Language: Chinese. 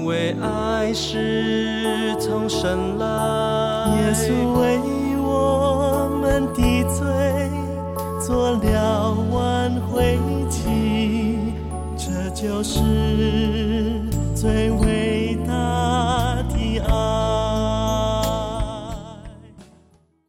为爱是从神来。 耶稣为我们的罪做了挽回祭，这就是最为